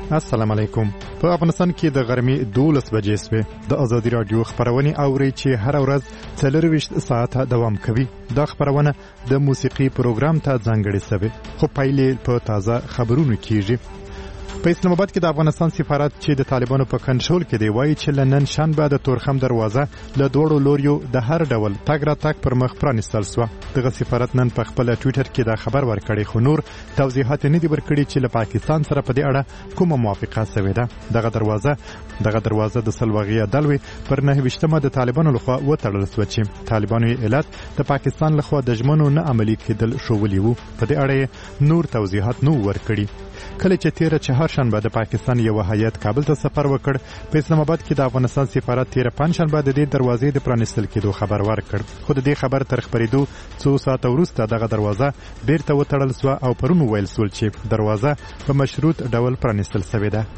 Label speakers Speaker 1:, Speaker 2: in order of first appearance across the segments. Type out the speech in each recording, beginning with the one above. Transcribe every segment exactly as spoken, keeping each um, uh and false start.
Speaker 1: السلام علیکم. په افغانستان کې د غرمې دولس بجې سوې د ازادي رادیو خبرونه اوري چې هر ورځ څلور ویشت ساعته دوام کوي. دا خبرونه د موسیقي پروګرام ته ځانګړې سوي خو پایلې په تازه خبرونو کېږي. په اسلام آباد کې د افغانستان سفارت چې د طالبانو په کنټرول کې دی وایي چې لنن شنبه د تورخم دروازه له دوړو لوریو د هر ډول تګ را تګ پر مخ پرانستل سو. دغه سفارت نن په خپل ټوئیټر کې دا خبر ورکړی خو نور توضیحات نه دي ورکړي چې له پاکستان سره په دې اړه کومه موافقه شوې ده. دغه دروازه دغه دروازه د سلوغیا دلوي پر نه وشتمه د طالبانو لخوا وتړل شو چې طالبانو یې علت د پاکستان لخوا د ژمنو نه عملي کېدل شوولي وو. په دې اړه نور توضیحات نو ورکړي. کله چې تیر چهار شنبه د پاکستان یو هیئت کابل ته سفر وکړ په اسلام آباد کې د افغانستان سفارت تیر پنځ شنبه د دې دروازې د پرانستل کېدو خبر ورکړ خو د دې خبر تر خبرېدو څو ساعت وروسته دغه دروازه بیرته وتړل شو او پرون ویل شو چې دروازه په مشروط ډول پرانستل شوې ده.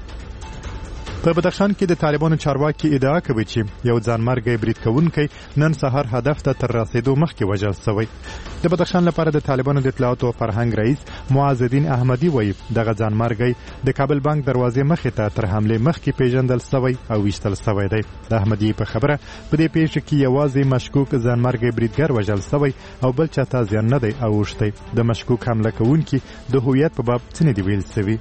Speaker 1: په بدخشان کې د طالبانو چارواکي ادعا کوي چې یو ځانمرګي برید کوونکی نن سهار هدف ته تر رسیدو مخکې وژل شوی. د بدخشان لپاره د طالبانو د اطلاعات او فرهنګ رئیس معاذ الدین احمدی وایي دغه ځانمرګي د کابل بانک دروازې مخې ته تر حمله مخکې پیژندل شوی او وشتل شوی دی. د احمدی په خبره په دې پیښه کې یوازې مشکوک ځانمرګي بریدګر وژل شوی او بل چاته ځان نه دی اوښتی. د مشکوک حمله کوونکي د هویت په باب څه نه دی ویل شوی.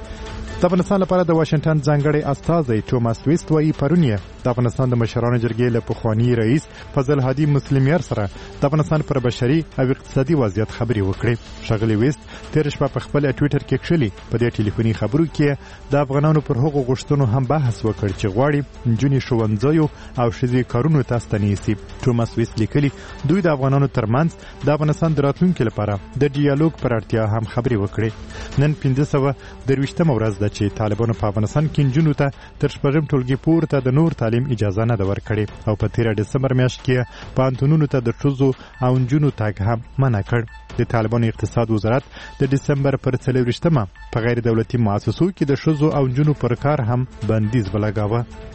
Speaker 1: د افغانستان لپاره د واشنگټن ځانګړی استازی توماس ویست وایي پرونیه د افغانستان د مشرانو جرګې له پخوانی رئیس فضل هادي مسلمیار سره د افغانستان پر بشري او اقتصادي وضعیت خبرې وکړې. ښاغلي ویست تیر شپه په خپل ټوئیټر کې کښلي په دې ټلیفوني خبرو کې د افغانانو پر هغو غوښتنو هم بحث وکړ چې غواړي نجونې ښوونځیو او ښځې کارونو ته ستنیسي. توماس ویست لیکلي دوی د افغانانو ترمنځ د افغانستان د راتلونکي لپاره د ډیالوګ پر اړتیا هم خبرې وکړې. نن پنځه سوه درویشتمه ورځ ده چې طالبانو په افغانستان کې نجونو ته تر شپږم ټولګي پورته د نور تعلیم اجازه نه ده ورکړې او په تیره ډسمبر میاشت کې پوهنتونونو ته د ښځو او نجونو تګ هم منع کړ. د طالبانو اقتصاد وزارت د ډسمبر پر څلور ویشتمه په غیر دولتي مؤسسو کې د ښځو او نجونو پر کار هم بندیز ولګاوه.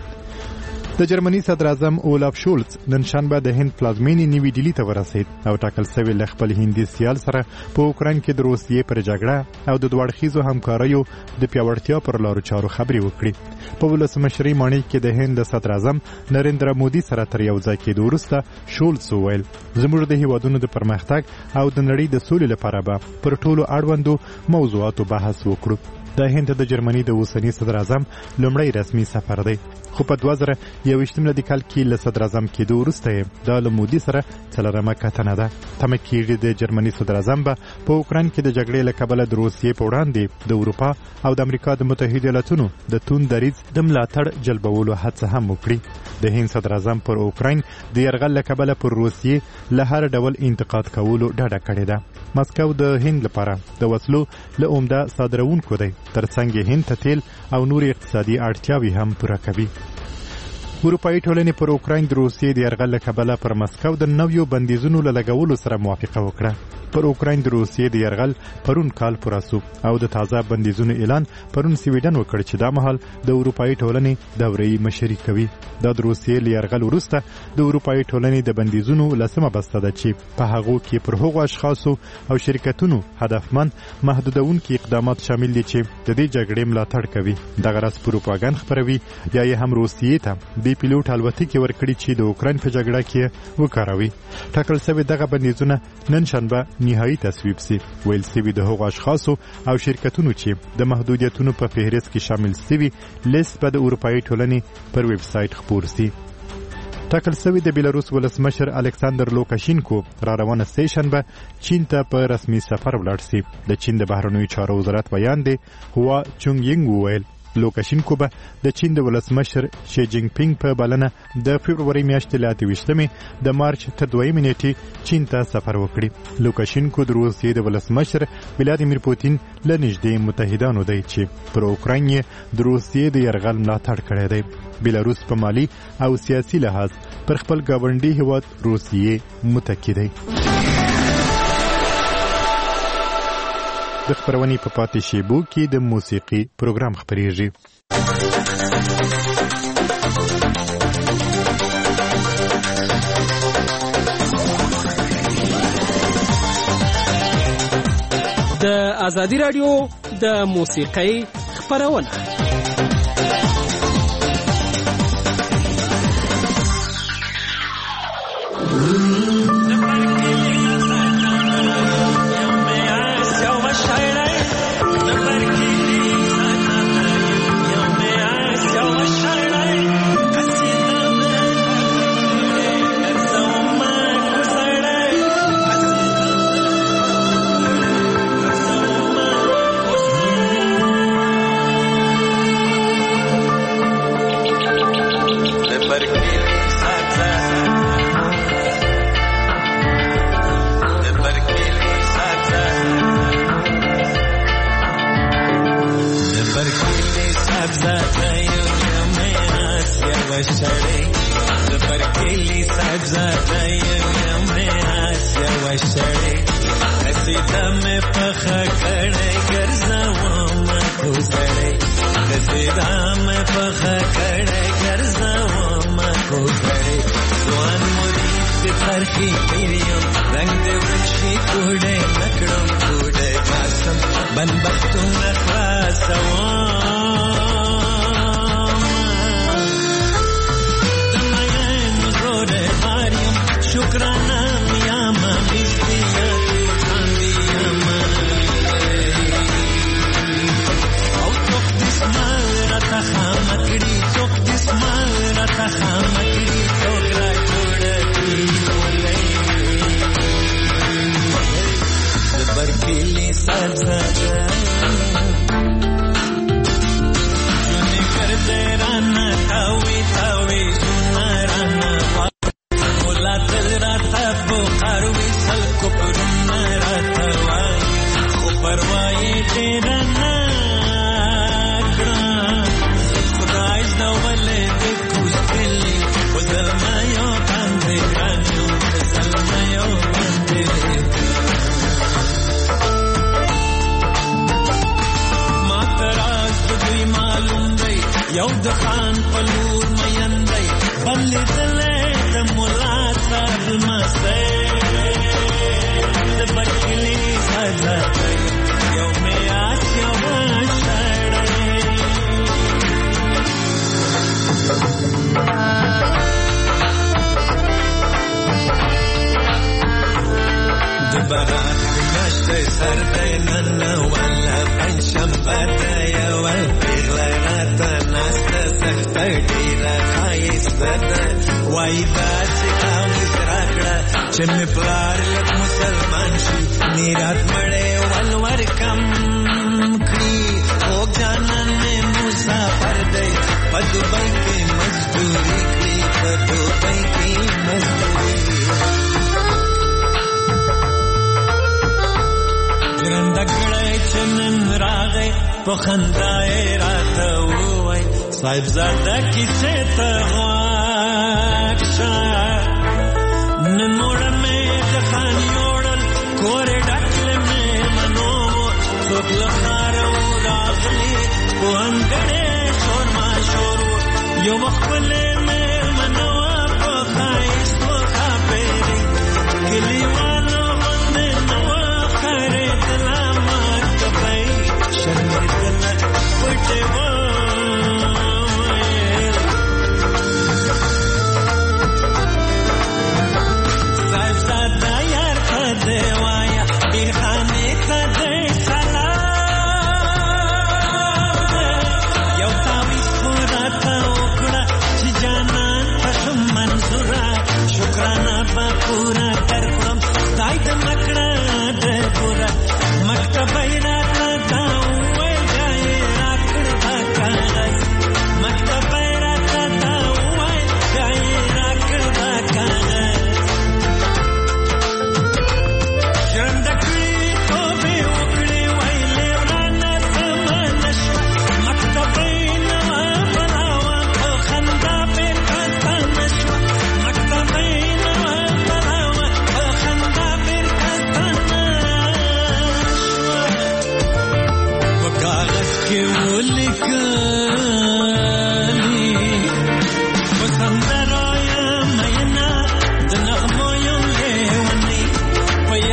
Speaker 1: د جرمني صدر اعظم اولاف شولز نن شنبه د هند پلازمینې نیوي ډیلي ته ورسید او ټاکل شوی له خپل هندي سیال سره په اوکراین کې د روسیې پر جګړه او د دوه اړخیزو همکاریو د پیاوړتیا پر لارو چارو خبرې وکړي. په ولسمشري ماڼۍ کې د هند صدر اعظم نریندرا مودي سره تر یو ځای کېدو وروسته شولز وویل زموږ د هیوادونو د پرمختګ او د نړۍ د سولې لپاره به پر ټولو اړوندو موضوعاتو بحث وکړو. د هند د جرمني د اوسني صدر اعظم لومړی رسمي سفر دی خو په دوه زره یوویشتم میلادي کال کې له صدر اعظم کېدو وروسته یې دا له مودي سره څلورمه کتنه ده. تمه کېږي د جرمني صدر اعظم به په اوکراین کې د جګړې له کبله د روسیې په وړاندې د اروپا او د امریکا د متحده ایالاتونو د توند دریځ د ملاتړ جلبولو هڅه هم وکړي. د هند صدر اعظم پر اوکراین د یرغل له کبله پر روسیې له هر ډول انتقاد کولو ډډه کړې ده. مسکو د هند لپاره د وسلو له عمده صادروونکو دی ترڅنګ هند ته تیل او نور اقتصادي اړتیاوې هم پوره کوي. اروپایي ټولنې پر اوکراین د روسیې د یرغل له کبله پر مسکو د نویو بندیزونو له لګولو سره موافقه وکړه. پر اوکراین د روسیې د یرغل پرون کال پوره شو او د تازه بندیزونو اعلان پرون سویډن وکړ چې دا مهال د اروپایي ټولنې دورې مشري کوي. دا د روسیې له یرغل وروسته د اروپایي ټولنې د بندیزونو لسمه بسته ده چې په هغو کې پر هغو اشخاصو او شرکتونو هدفمند محدودونکي اقدامات شامل دي چې د دې جګړې ملاتړ کوي. دغه راز پروپاګاندا خپروي یا یې هم روسیې ته بي پیلوټ الوتکې ورکړي چې د اوکراین په جګړه کې وکاروي. ټاکل شوی دغه بندیزونه نن شنبه نهایي تصویب شي. ویل شوي د هغو اشخاصو او شرکتونو چې د محدودیتونو په فهرست کې شامل شوي لیست به د اروپایي ټولنې پر ویب سایټ خپور شي. ټاکل شوی د بیلاروس ولسمشر الکساندر لوکاشینکو را روانه سه شنبه چین ته په رسمي سفر ولاړ شي. د چین د بهرنیو چارو وزارت بیان دی هوا چونګینګ وویل لوکاشینکو به د چین د ولسمشر شي جینګ پینګ په بلنه د فبروري میاشتې له اته ویشتمې د مارچ تر دویمې نیټې چین ته سفر وکړي. لوکاشینکو د روسیې د ولسمشر ولادیمیر پوتین له نږدې متحدانو دی چې پر اوکراین یې د روسیې د یرغل ملاتړ کړی دی. بیلاروس په مالی او سیاسي لحاظ پر خپل ګاونډي هیواد روسیې متکی دی. د خبرونې په پاتې شیبو کې د موسیقي پروګرام خبرېږي.
Speaker 2: د ازادي رادیو د موسیقۍ خبرونه.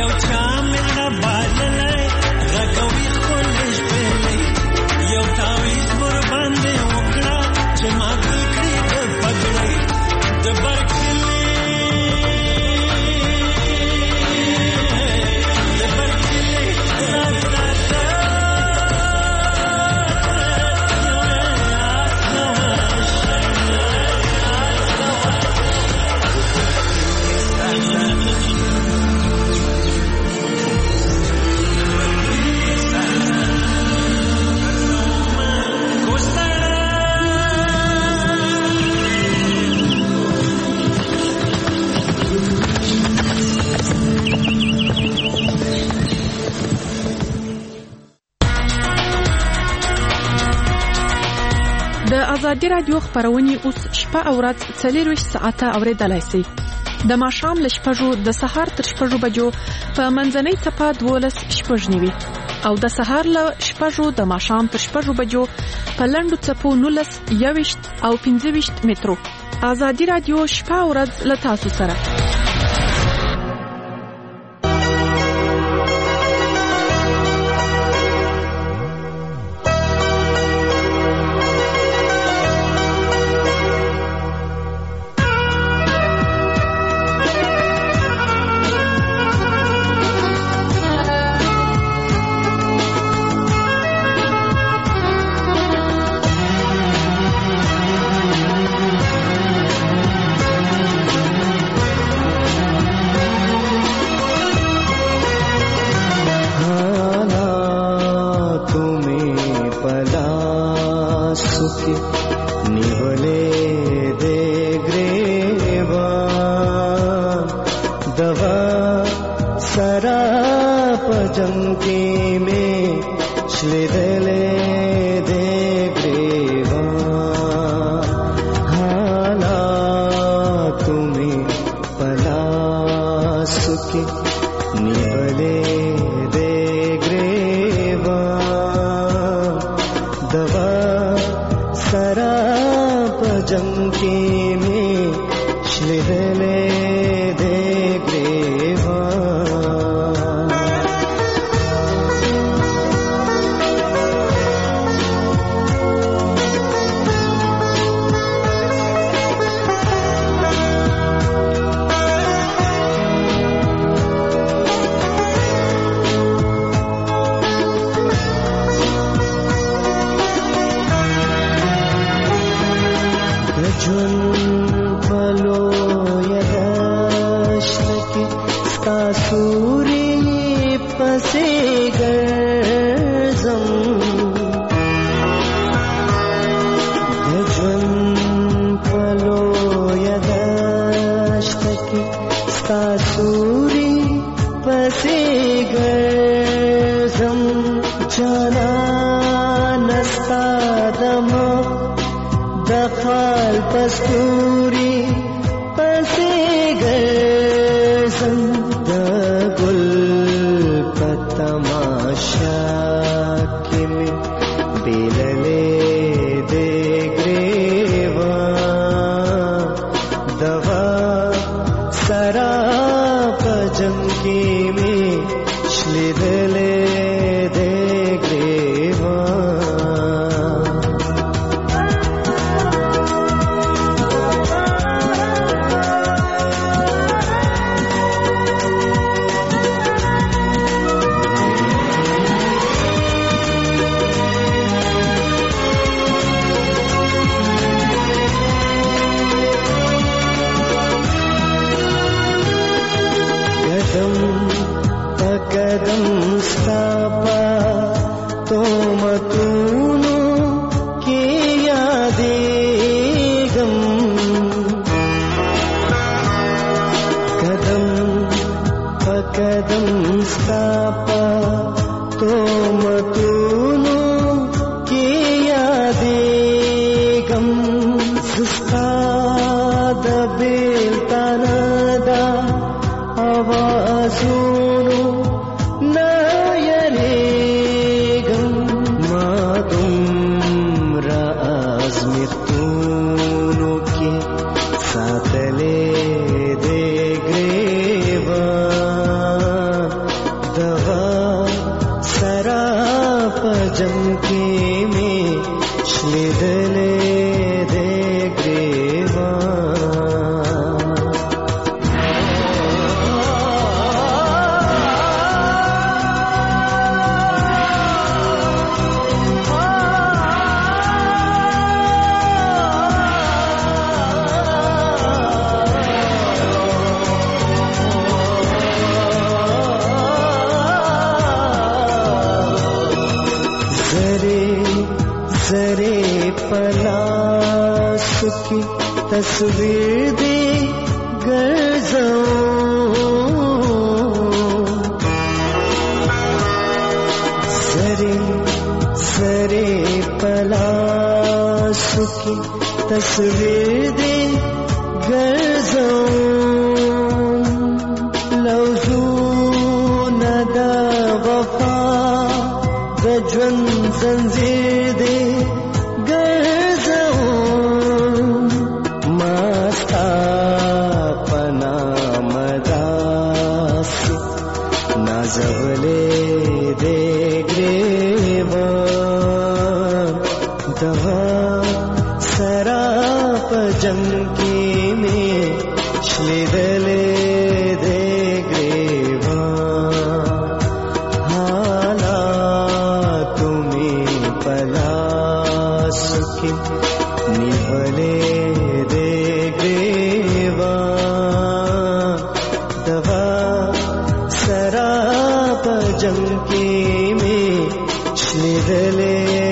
Speaker 3: Yo,
Speaker 2: ازادي رادیو خبرونه اوس شپه او ورځ څلور ساعته اوریدلای شئ. د ماښام له شپږو د سهار تر شپږو بجو په منځنۍ ټپه دولس شپږ نیوي او د سهار له شپږو د ماښام تر شپږو بجو په لنډو څپو نولس یوویشت او پنځه ویشت مترو. ازادي رادیو شپه او ورځ له تاسو سره.
Speaker 3: की तस्वीर दे सरे सरे पलाश की تصویر دې ګرځوم لوزونه د وفا د ژوند زنځیر دې ګرځوم ما ستا په نامه داسې نازولې دې ګریوان دوا سرا په جنگ کې مې شلیدلې دې ګریوان حالات مې په لاسو کې نیولې دې ګریوان دوا سرا په جنگ کې مې شلیدلې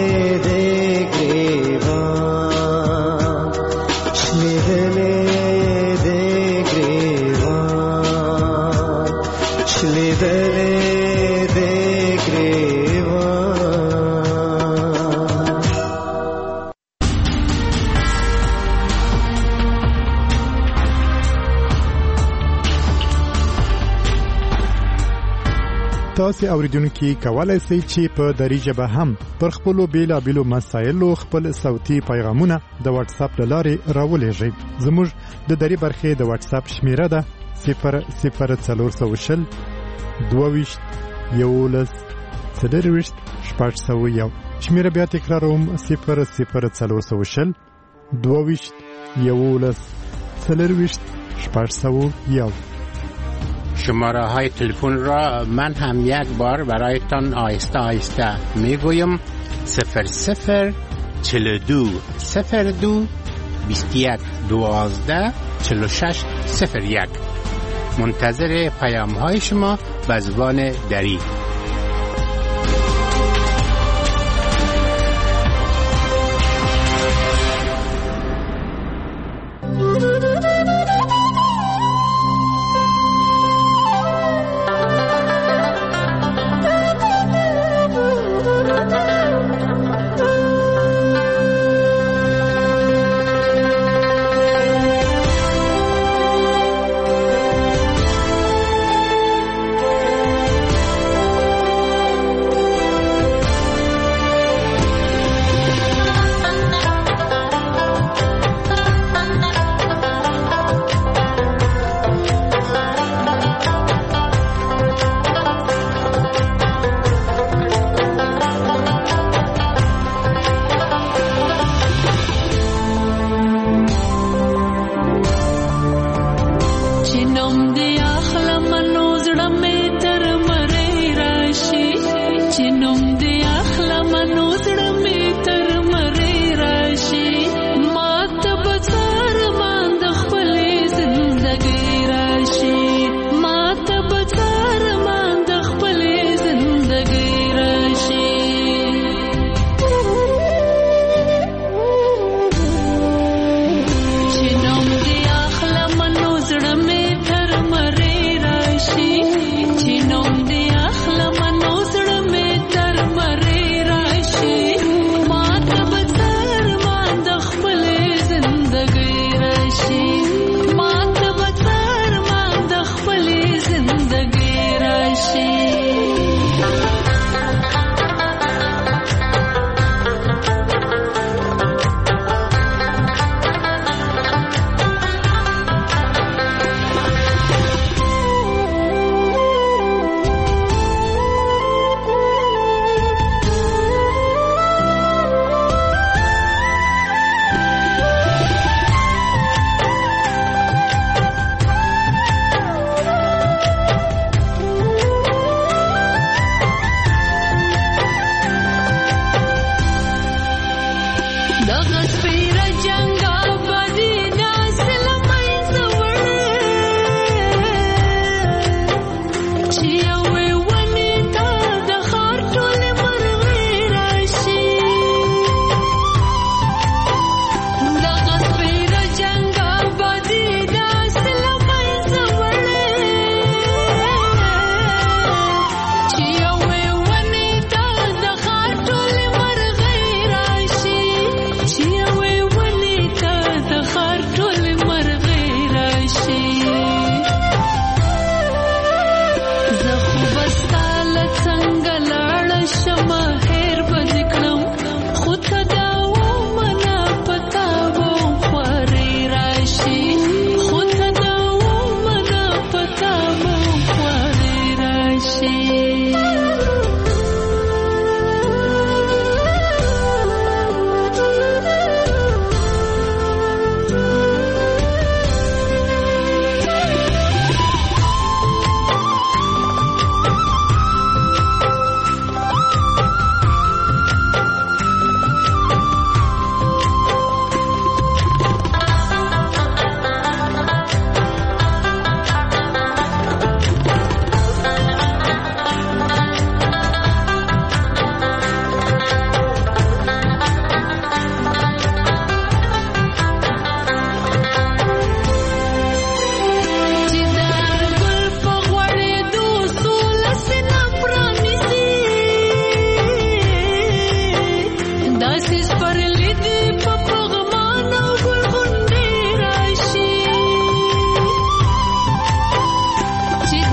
Speaker 1: تاسو اوریدونکو کولای شئ چې په دری ژبه هم پر خپل بیلابیلو مسایلو خپل صوتي پیغامونه د واتس اپ لارې راولېږئ. زموږ د دری برخې د واتس اپ شمیره ده صفر صفر څلور سوه شل دوه ویشت یولس څلرویشت شپږ سوه یو. شمیره بیا تکراروم صفر صفر څلور سوه شل دوه ویشت یولس څلرویشت شپږ سوه یو.
Speaker 4: شماره های تلفن را من هم یک بار برایتان آهسته آهسته میگویم صفر صفر چهل و دو صفر دو بیست و یک دوازده چهل و شش صفر یک. منتظر پیام های شما به زبان دری.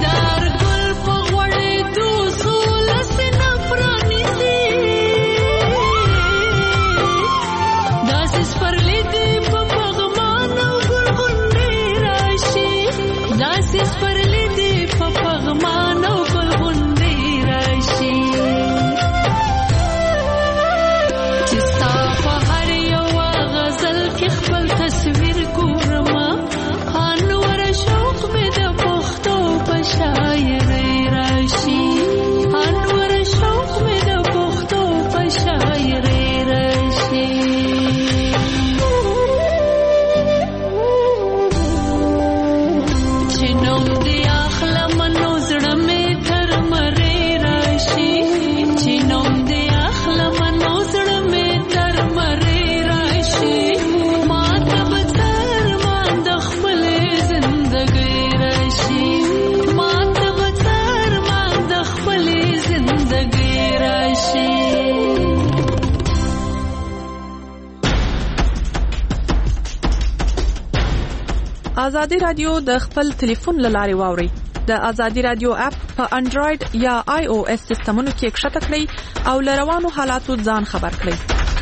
Speaker 2: آزادی رادیو د خپل ټلیفون لارې واوري. د آزادی رادیو اپ په انډراید یا آی او اس سیستمونو کې ښکته کړئ او لروانو حالاتو ځان خبر کړئ.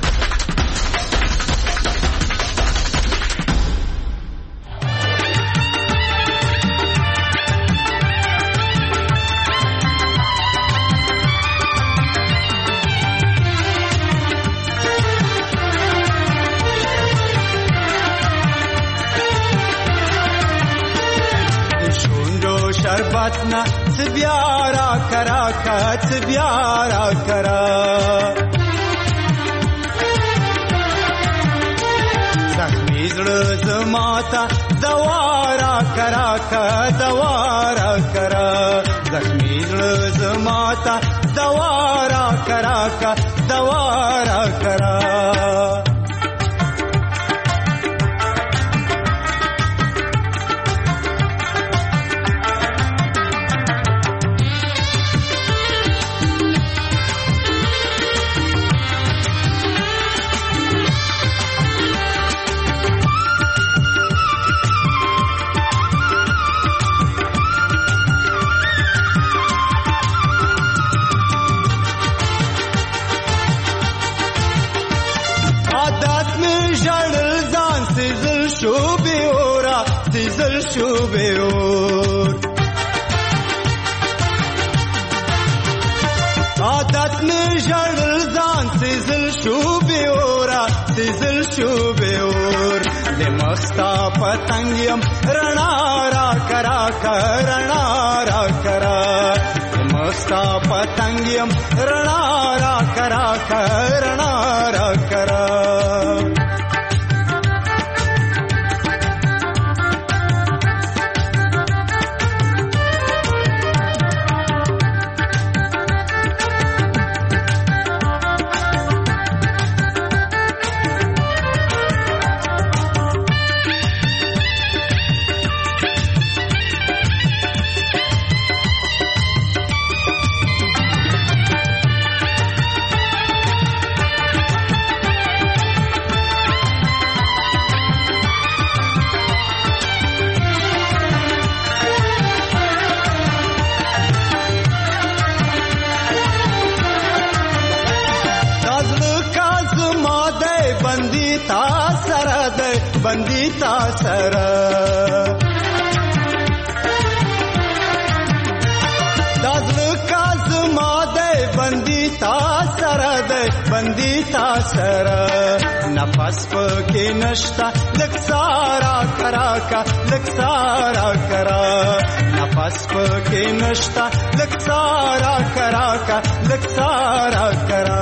Speaker 3: شربتنا تبیارا کرا کا تبیارا کرا زخمی زړه زماتا دوارا کرا کا دوارا کرا زخمی زړه زماتا دوارا کرا کا دوارا کرا عادت میں جڑل زان سیزل شوبے اورا سیزل شوبے اور دے مختا پتنگیم رنا را کرا کرنا را کرا دے مختا پتنگیم رنا را کرا کرنا را کرا بندیتا سر دازل کازما دے بندیتا سر دے بندیتا سر نفس پکی نشتا لک سارا کرا کا لک سارا کرا نفس پکی نشتا لک سارا کرا کا لک سارا کرا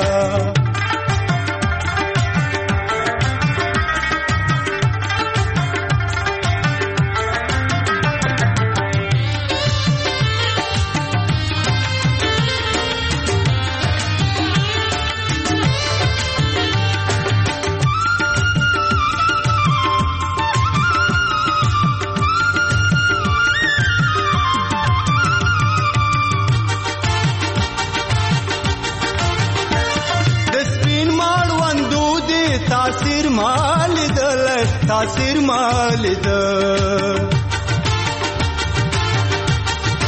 Speaker 3: تاثیر مال دل تاثیر مال دل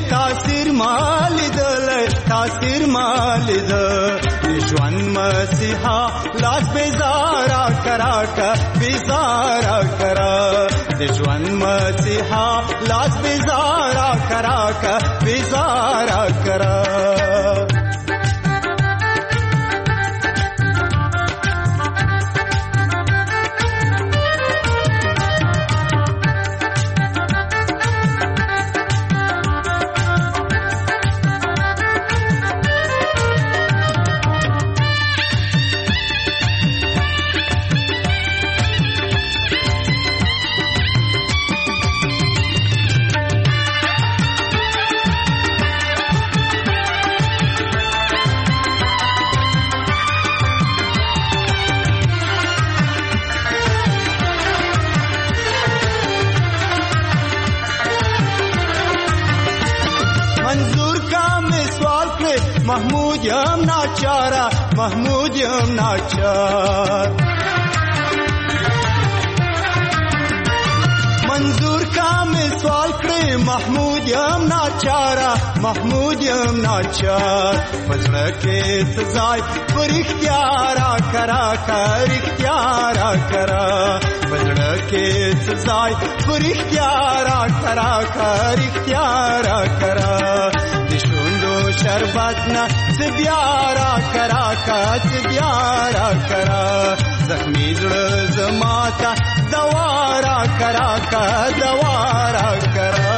Speaker 3: تاثیر مالیدل تاثیر مالید ژوند مسیحا لاس بیزارا کرا کا بیزارا کرا د ژوند مسیحا لاس بیزارا کرا کا بیزارا کرا محمود یم ناچارا محمود یم ناچار منظور کا میں سوال کرے محمود یم ناچارا محمود یم ناچار پزړه کې سزای پر اختیارا کرا کر اختیارا کرا پزړه کې سزای پر اختیارا کرا کر اختیارا کرا شربت نا سبیارا کرا کا سبیارا کرا زخمی زړه زماتا دوارا کرا کا دوارا کرا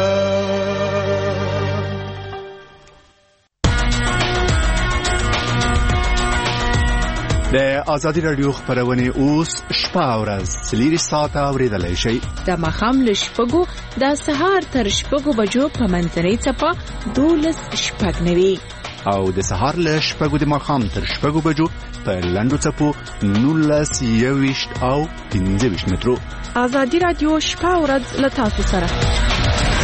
Speaker 5: د آزادی رادیو خبرونه اوس شپه او ورځ سلیری ساعت اوریدلای شي
Speaker 2: د مخام لشپګو د سهار تر شپګو بجو په منځنۍ چپا دولس شپږ نوي
Speaker 5: او د سهار لشپګو د مخام تر شپګو بجو په لندو چپو نولس یويشت او پنځه ویشت مترو
Speaker 2: آزادی رادیو شپه او ورځ لتاسو سره